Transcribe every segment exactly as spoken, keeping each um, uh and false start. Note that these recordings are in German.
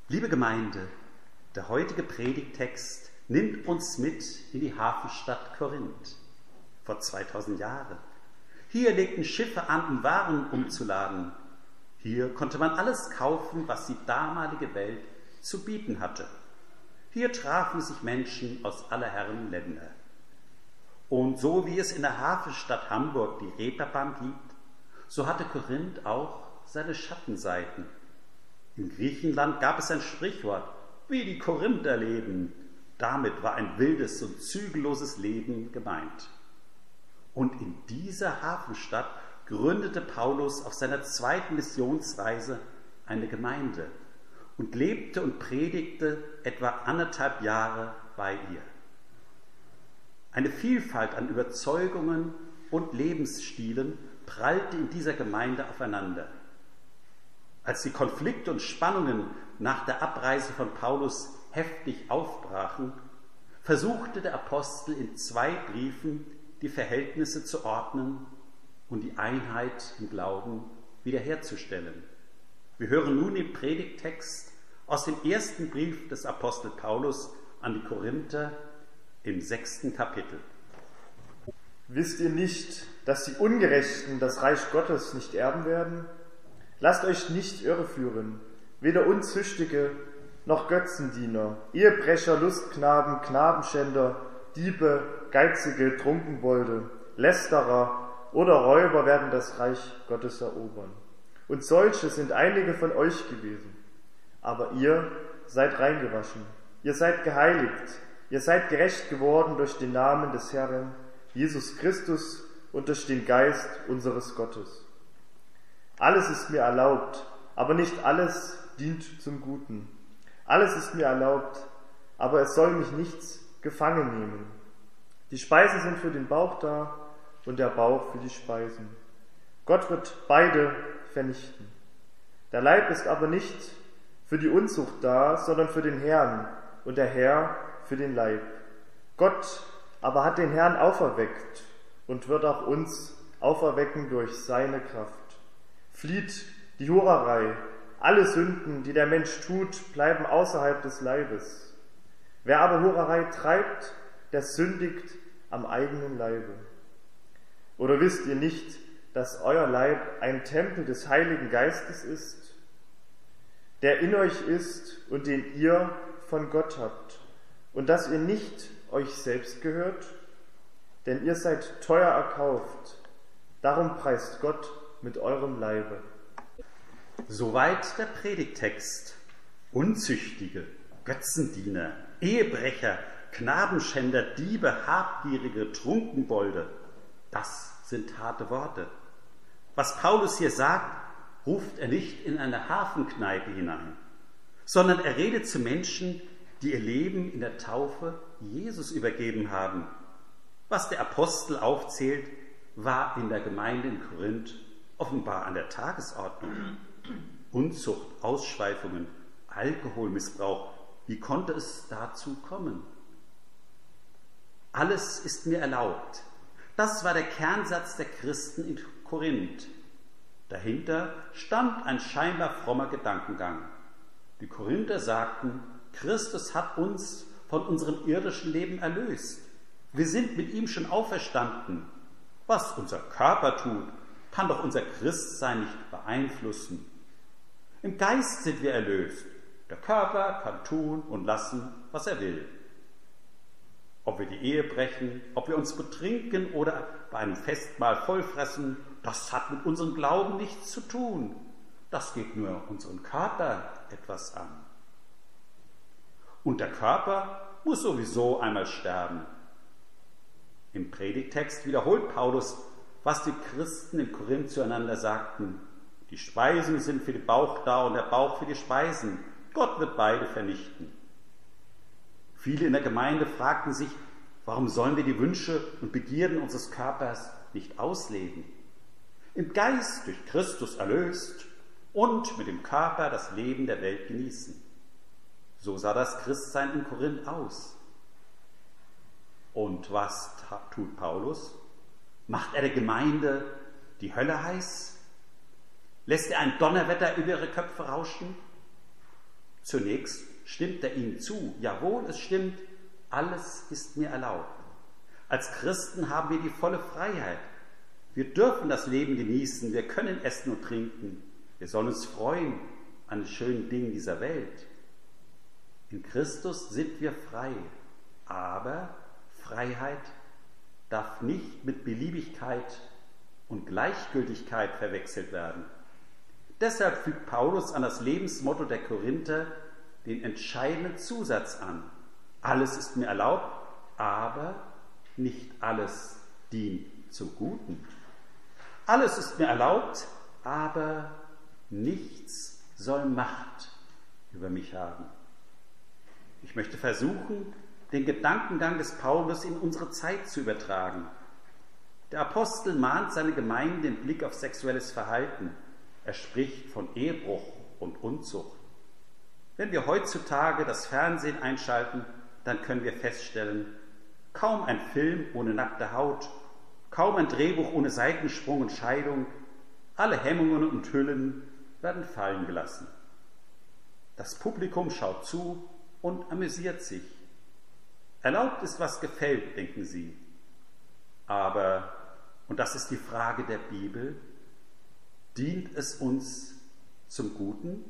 Liebe Gemeinde, der heutige Predigttext nimmt uns mit in die Hafenstadt Korinth vor zweitausend Jahren. Hier legten Schiffe an, um Waren umzuladen. Hier konnte man alles kaufen, was die damalige Welt zu bieten hatte. Hier trafen sich Menschen aus aller Herren Länder. Und so wie es in der Hafenstadt Hamburg die Reeperbahn gibt, so hatte Korinth auch seine Schattenseiten. In Griechenland gab es ein Sprichwort, wie die Korinther leben. Damit war ein wildes und zügelloses Leben gemeint. Und in dieser Hafenstadt gründete Paulus auf seiner zweiten Missionsreise eine Gemeinde und lebte und predigte etwa anderthalb Jahre bei ihr. Eine Vielfalt an Überzeugungen und Lebensstilen prallte in dieser Gemeinde aufeinander. Als die Konflikte und Spannungen nach der Abreise von Paulus heftig aufbrachen, versuchte der Apostel in zwei Briefen die Verhältnisse zu ordnen und die Einheit im Glauben wiederherzustellen. Wir hören nun den Predigttext aus dem ersten Brief des Apostel Paulus an die Korinther im sechsten Kapitel. Wisst ihr nicht, dass die Ungerechten das Reich Gottes nicht erben werden? Lasst euch nicht irreführen, weder Unzüchtige noch Götzendiener, Ehebrecher, Lustknaben, Knabenschänder, Diebe, Geizige, Trunkenbolde, Lästerer oder Räuber werden das Reich Gottes erobern. Und solche sind einige von euch gewesen. Aber ihr seid reingewaschen, ihr seid geheiligt, ihr seid gerecht geworden durch den Namen des Herrn, Jesus Christus, und durch den Geist unseres Gottes. Alles ist mir erlaubt, aber nicht alles dient zum Guten. Alles ist mir erlaubt, aber es soll mich nichts gefangen nehmen. Die Speisen sind für den Bauch da und der Bauch für die Speisen. Gott wird beide vernichten. Der Leib ist aber nicht für die Unzucht da, sondern für den Herrn und der Herr für den Leib. Gott aber hat den Herrn auferweckt und wird auch uns auferwecken durch seine Kraft. Flieht die Hurerei. Alle Sünden, die der Mensch tut, bleiben außerhalb des Leibes. Wer aber Hurerei treibt, der sündigt am eigenen Leibe. Oder wisst ihr nicht, dass euer Leib ein Tempel des Heiligen Geistes ist, der in euch ist und den ihr von Gott habt, und dass ihr nicht euch selbst gehört? Denn ihr seid teuer erkauft. Darum preist Gott mit eurem Leibe. Soweit der Predigttext. Unzüchtige, Götzendiener, Ehebrecher, Knabenschänder, Diebe, Habgierige, Trunkenbolde. Das sind harte Worte. Was Paulus hier sagt, ruft er nicht in eine Hafenkneipe hinein, sondern er redet zu Menschen, die ihr Leben in der Taufe Jesus übergeben haben. Was der Apostel aufzählt, war in der Gemeinde in Korinth offenbar an der Tagesordnung. Unzucht, Ausschweifungen, Alkoholmissbrauch, wie konnte es dazu kommen? Alles ist mir erlaubt. Das war der Kernsatz der Christen in Korinth. Dahinter stand ein scheinbar frommer Gedankengang. Die Korinther sagten, Christus hat uns von unserem irdischen Leben erlöst. Wir sind mit ihm schon auferstanden. Was unser Körper tut, kann doch unser Christsein nicht beeinflussen. Im Geist sind wir erlöst. Der Körper kann tun und lassen, was er will. Ob wir die Ehe brechen, ob wir uns betrinken oder bei einem Festmahl vollfressen, das hat mit unserem Glauben nichts zu tun. Das geht nur unseren Körper etwas an. Und der Körper muss sowieso einmal sterben. Im Predigttext wiederholt Paulus, was die Christen in Korinth zueinander sagten. Die Speisen sind für den Bauch da und der Bauch für die Speisen. Gott wird beide vernichten. Viele in der Gemeinde fragten sich, warum sollen wir die Wünsche und Begierden unseres Körpers nicht ausleben? Im Geist durch Christus erlöst und mit dem Körper das Leben der Welt genießen. So sah das Christsein in Korinth aus. Und was tut Paulus? Macht er der Gemeinde die Hölle heiß? Lässt er ein Donnerwetter über ihre Köpfe rauschen? Zunächst stimmt er ihnen zu. Jawohl, es stimmt, alles ist mir erlaubt. Als Christen haben wir die volle Freiheit. Wir dürfen das Leben genießen, wir können essen und trinken. Wir sollen uns freuen an den schönen Dingen dieser Welt. In Christus sind wir frei, aber Freiheit darf nicht mit Beliebigkeit und Gleichgültigkeit verwechselt werden. Deshalb fügt Paulus an das Lebensmotto der Korinther den entscheidenden Zusatz an. Alles ist mir erlaubt, aber nicht alles dient zum Guten. Alles ist mir erlaubt, aber nichts soll Macht über mich haben. Ich möchte versuchen, den Gedankengang des Paulus in unsere Zeit zu übertragen. Der Apostel mahnt seine Gemeinde den Blick auf sexuelles Verhalten. Er spricht von Ehebruch und Unzucht. Wenn wir heutzutage das Fernsehen einschalten, dann können wir feststellen, kaum ein Film ohne nackte Haut, kaum ein Drehbuch ohne Seitensprung und Scheidung, alle Hemmungen und Hüllen werden fallen gelassen. Das Publikum schaut zu und amüsiert sich. Erlaubt ist, was gefällt, denken sie. Aber, und das ist die Frage der Bibel, dient es uns zum Guten?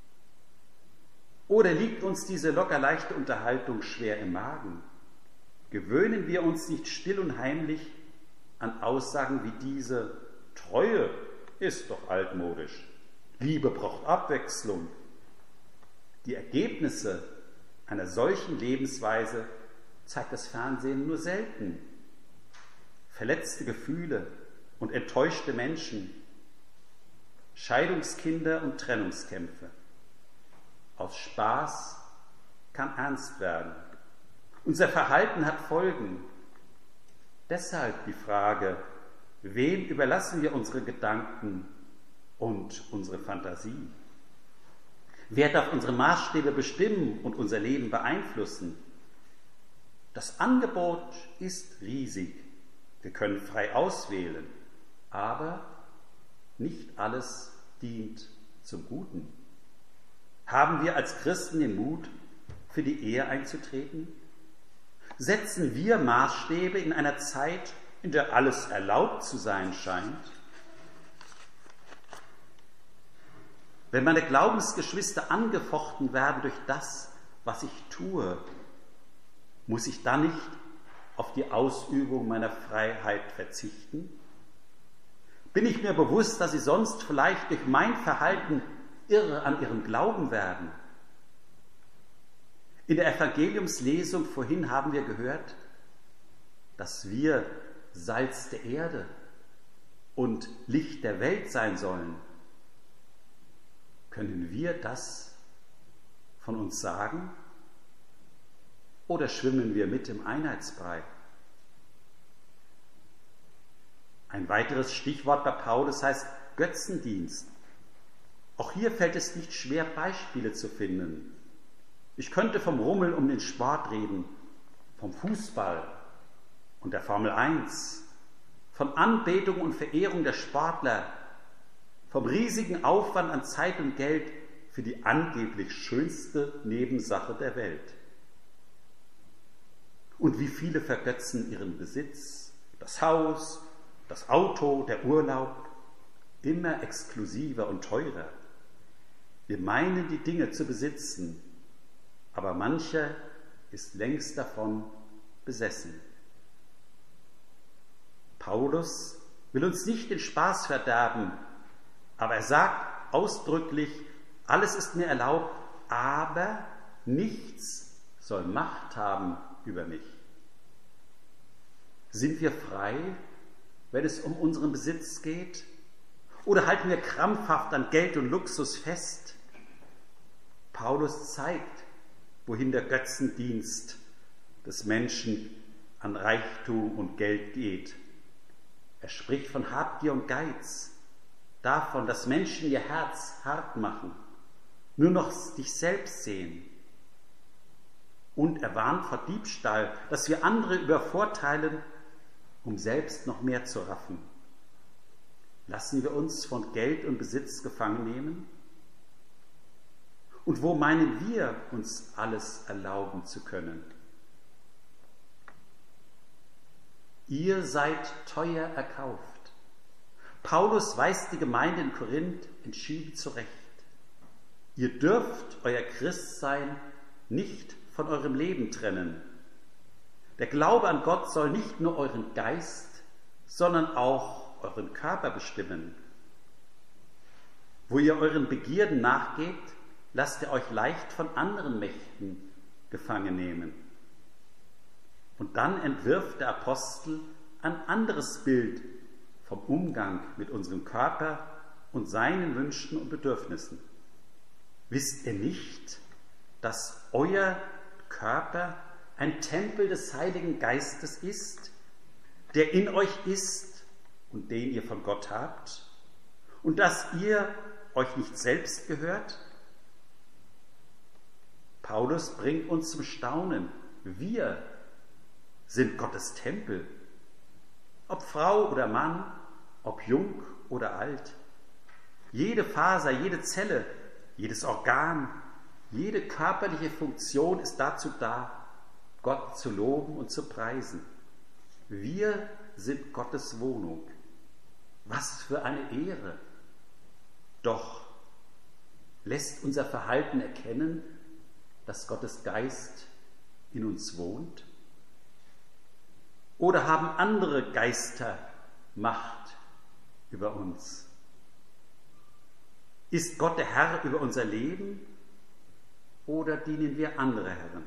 Oder liegt uns diese locker leichte Unterhaltung schwer im Magen? Gewöhnen wir uns nicht still und heimlich an Aussagen wie diese: Treue ist doch altmodisch, Liebe braucht Abwechslung. Die Ergebnisse einer solchen Lebensweise zeigt das Fernsehen nur selten. Verletzte Gefühle und enttäuschte Menschen, Scheidungskinder und Trennungskämpfe. Aus Spaß kann ernst werden. Unser Verhalten hat Folgen. Deshalb die Frage, wem überlassen wir unsere Gedanken und unsere Fantasie? Wer darf unsere Maßstäbe bestimmen und unser Leben beeinflussen? Das Angebot ist riesig. Wir können frei auswählen, aber nicht alles dient zum Guten. Haben wir als Christen den Mut, für die Ehe einzutreten? Setzen wir Maßstäbe in einer Zeit, in der alles erlaubt zu sein scheint? Wenn meine Glaubensgeschwister angefochten werden durch das, was ich tue, muss ich dann nicht auf die Ausübung meiner Freiheit verzichten? Bin ich mir bewusst, dass sie sonst vielleicht durch mein Verhalten irre an ihrem Glauben werden? In der Evangeliumslesung vorhin haben wir gehört, dass wir Salz der Erde und Licht der Welt sein sollen. Können wir das von uns sagen? Oder schwimmen wir mit im Einheitsbrei? Ein weiteres Stichwort bei Paulus heißt Götzendienst. Auch hier fällt es nicht schwer, Beispiele zu finden. Ich könnte vom Rummel um den Sport reden, vom Fußball und der Formel eins, von Anbetung und Verehrung der Sportler, vom riesigen Aufwand an Zeit und Geld für die angeblich schönste Nebensache der Welt. Und wie viele vergötzen ihren Besitz, das Haus, das Auto, der Urlaub, immer exklusiver und teurer. Wir meinen, die Dinge zu besitzen, aber mancher ist längst davon besessen. Paulus will uns nicht den Spaß verderben, aber er sagt ausdrücklich, alles ist mir erlaubt, aber nichts soll Macht haben über mich. Sind wir frei, wenn es um unseren Besitz geht? Oder halten wir krampfhaft an Geld und Luxus fest? Paulus zeigt, wohin der Götzendienst des Menschen an Reichtum und Geld geht. Er spricht von Habgier und Geiz, davon, dass Menschen ihr Herz hart machen, nur noch sich selbst sehen. Und er warnt vor Diebstahl, dass wir andere übervorteilen, um selbst noch mehr zu raffen. Lassen wir uns von Geld und Besitz gefangen nehmen? Und wo meinen wir, uns alles erlauben zu können? Ihr seid teuer erkauft. Paulus weist die Gemeinde in Korinth entschieden zurecht. Ihr dürft euer Christsein nicht von eurem Leben trennen. Der Glaube an Gott soll nicht nur euren Geist, sondern auch euren Körper bestimmen. Wo ihr euren Begierden nachgebt, lasst ihr euch leicht von anderen Mächten gefangen nehmen. Und dann entwirft der Apostel ein anderes Bild vom Umgang mit unserem Körper und seinen Wünschen und Bedürfnissen. Wisst ihr nicht, dass euer Körper ein Tempel des Heiligen Geistes ist, der in euch ist und den ihr von Gott habt, und dass ihr euch nicht selbst gehört? Paulus bringt uns zum Staunen. Wir sind Gottes Tempel. Ob Frau oder Mann, ob jung oder alt. Jede Faser, jede Zelle, jedes Organ, jede körperliche Funktion ist dazu da, Gott zu loben und zu preisen. Wir sind Gottes Wohnung. Was für eine Ehre! Doch lässt unser Verhalten erkennen, dass Gottes Geist in uns wohnt? Oder haben andere Geister Macht über uns? Ist Gott der Herr über unser Leben oder dienen wir andere Herren?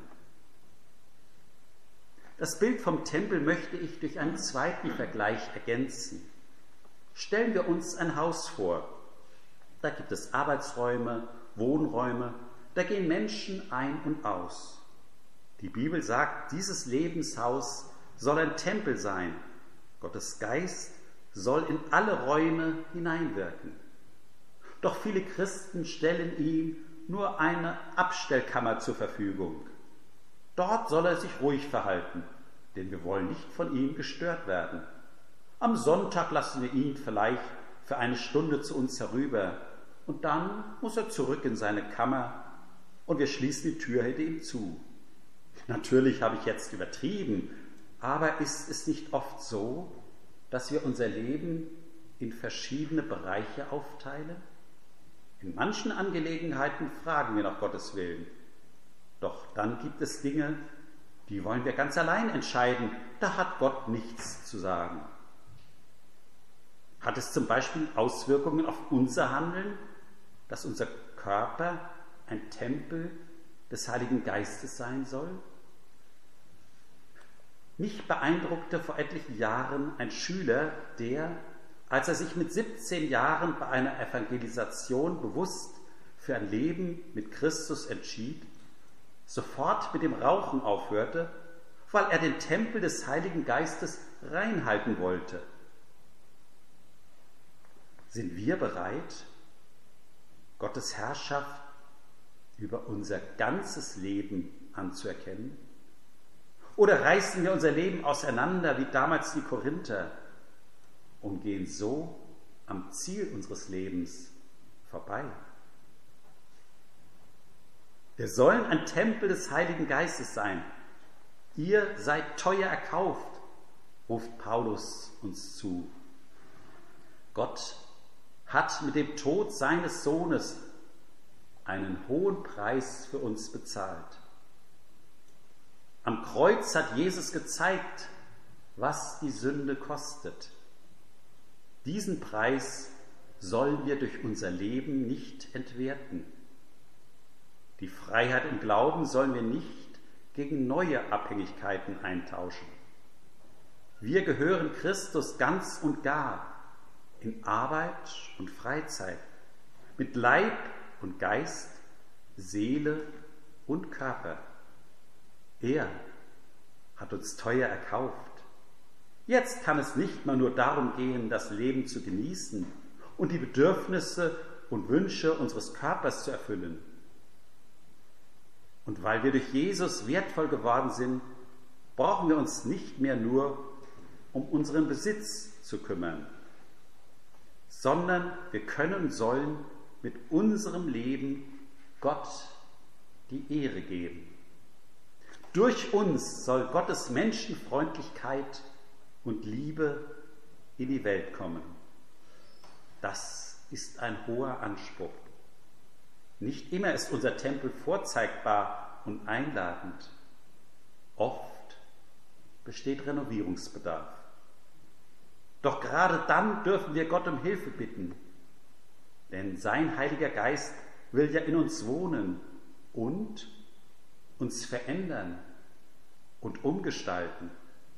Das Bild vom Tempel möchte ich durch einen zweiten Vergleich ergänzen. Stellen wir uns ein Haus vor. Da gibt es Arbeitsräume, Wohnräume, da gehen Menschen ein und aus. Die Bibel sagt, dieses Lebenshaus soll ein Tempel sein. Gottes Geist soll in alle Räume hineinwirken. Doch viele Christen stellen ihm nur eine Abstellkammer zur Verfügung. Dort soll er sich ruhig verhalten, denn wir wollen nicht von ihm gestört werden. Am Sonntag lassen wir ihn vielleicht für eine Stunde zu uns herüber und dann muss er zurück in seine Kammer und wir schließen die Tür hinter ihm zu. Natürlich habe ich jetzt übertrieben, aber ist es nicht oft so, dass wir unser Leben in verschiedene Bereiche aufteilen? In manchen Angelegenheiten fragen wir nach Gottes Willen. Doch dann gibt es Dinge, die wollen wir ganz allein entscheiden. Da hat Gott nichts zu sagen. Hat es zum Beispiel Auswirkungen auf unser Handeln, dass unser Körper ein Tempel des Heiligen Geistes sein soll? Mich beeindruckte vor etlichen Jahren ein Schüler, der, als er sich mit siebzehn Jahren bei einer Evangelisation bewusst für ein Leben mit Christus entschied, sofort mit dem Rauchen aufhörte, weil er den Tempel des Heiligen Geistes reinhalten wollte. Sind wir bereit, Gottes Herrschaft über unser ganzes Leben anzuerkennen? Oder reißen wir unser Leben auseinander wie damals die Korinther und gehen so am Ziel unseres Lebens vorbei? Wir sollen ein Tempel des Heiligen Geistes sein. Ihr seid teuer erkauft, ruft Paulus uns zu. Gott hat mit dem Tod seines Sohnes einen hohen Preis für uns bezahlt. Am Kreuz hat Jesus gezeigt, was die Sünde kostet. Diesen Preis sollen wir durch unser Leben nicht entwerten. Die Freiheit im Glauben sollen wir nicht gegen neue Abhängigkeiten eintauschen. Wir gehören Christus ganz und gar in Arbeit und Freizeit, mit Leib und Geist, Seele und Körper. Er hat uns teuer erkauft. Jetzt kann es nicht mehr nur darum gehen, das Leben zu genießen und die Bedürfnisse und Wünsche unseres Körpers zu erfüllen. Und weil wir durch Jesus wertvoll geworden sind, brauchen wir uns nicht mehr nur um unseren Besitz zu kümmern, sondern wir können und sollen mit unserem Leben Gott die Ehre geben. Durch uns soll Gottes Menschenfreundlichkeit und Liebe in die Welt kommen. Das ist ein hoher Anspruch. Nicht immer ist unser Tempel vorzeigbar und einladend. Oft besteht Renovierungsbedarf. Doch gerade dann dürfen wir Gott um Hilfe bitten, denn sein Heiliger Geist will ja in uns wohnen und uns verändern und umgestalten.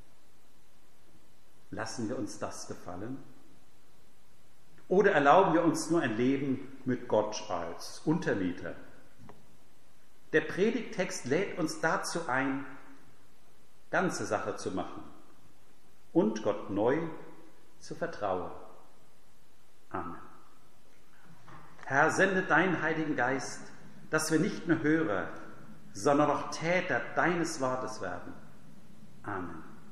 Lassen wir uns das gefallen? Oder erlauben wir uns nur ein Leben mit Gott als Untermieter? Der Predigttext lädt uns dazu ein, ganze Sache zu machen und Gott neu zu vertrauen. Amen. Herr, sende deinen Heiligen Geist, dass wir nicht nur Hörer, sondern auch Täter deines Wortes werden. Amen.